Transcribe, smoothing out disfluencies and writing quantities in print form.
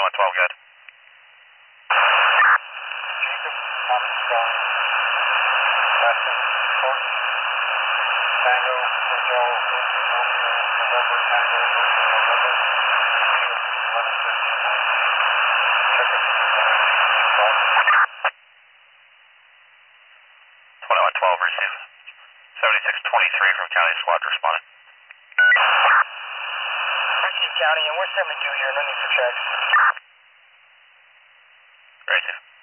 2112, good. Jacob, Thomas Star, Weston, Fort, Tango, Hotel, Romeo, November, Tango, November, 11:59. Check us in the 2112, receive. 7623 from County Squad responding. Receive County, and we're 72 here, no need for checks. Receive.